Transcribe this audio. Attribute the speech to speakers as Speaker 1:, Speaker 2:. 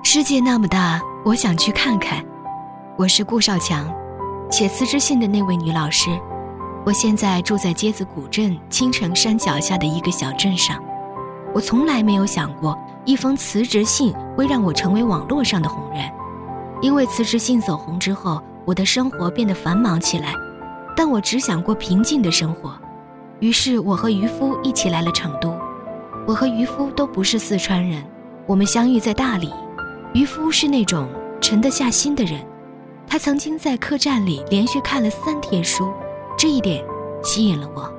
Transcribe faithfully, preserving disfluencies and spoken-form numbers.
Speaker 1: 世界那么大，我想去看看。我是顾少强，写辞职信的那位女老师。我现在住在街子古镇青城山脚下的一个小镇上。我从来没有想过一封辞职信会让我成为网络上的红人，因为辞职信走红之后，我的生活变得繁忙起来，但我只想过平静的生活。于是我和渔夫一起来了成都。我和渔夫都不是四川人，我们相遇在大理。渔夫是那种沉得下心的人，他曾经在客栈里连续看了三天书，这一点吸引了我。